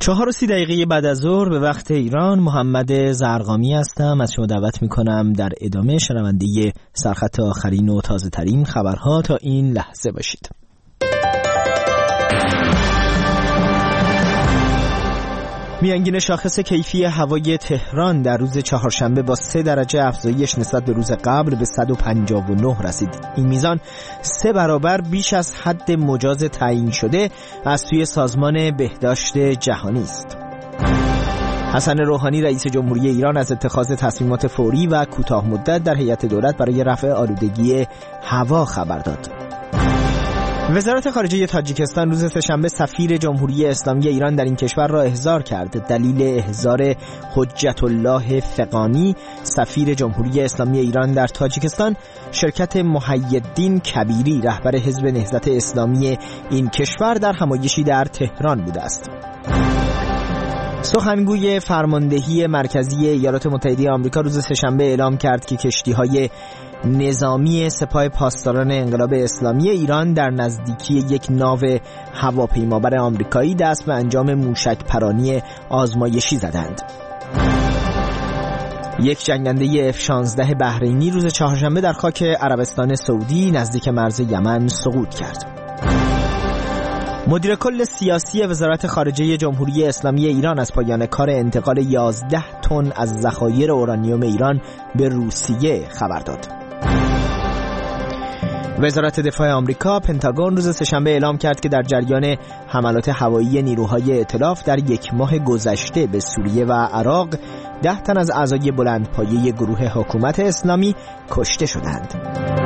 4:30 بعد از ظهر به وقت ایران. محمد زرقامی هستم. از شما دعوت میکنم در ادامه شنونده سرخط آخرین و تازه ترین خبرها تا این لحظه باشید. میانگین شاخص کیفی هوای تهران در روز چهارشنبه با 3 درجه افزایش نسبت به روز قبل به 159 رسید. این میزان 3 برابر بیش از حد مجاز تعیین شده از سوی سازمان بهداشت جهانی است. حسن روحانی رئیس جمهوری ایران از اتخاذ تصمیمات فوری و کوتاه مدت در هیئت دولت برای رفع آلودگی هوا خبر داد. وزارت خارجه تاجیکستان روز سه‌شنبه سفیر جمهوری اسلامی ایران در این کشور را احضار کرد. دلیل احضار حجت الله فقانی سفیر جمهوری اسلامی ایران در تاجیکستان شرکت محی‌الدین کبیری رهبر حزب نهضت اسلامی این کشور در همایشی در تهران بوده است. سخنگوی فرماندهی مرکزی ایالات متحده آمریکا روز سه‌شنبه اعلام کرد که کشتی‌های نظامی سپاه پاسداران انقلاب اسلامی ایران در نزدیکی یک ناو هواپیمابر آمریکایی دست به انجام موشک پرانی آزمایشی زدند. یک جنگنده F-16 بحرینی روز چهارشنبه در خاک عربستان سعودی نزدیک مرز یمن سقوط کرد. مدیر کل سیاسی وزارت خارجه جمهوری اسلامی ایران از پایان کار انتقال 11 تن از ذخایر اورانیوم ایران به روسیه خبر داد. وزارت دفاع آمریکا پنتاگون روز سه‌شنبه اعلام کرد که در جریان حملات هوایی نیروهای ائتلاف در یک ماه گذشته به سوریه و عراق 10 تن از اعضای بلندپایه گروه حکومت اسلامی کشته شدند.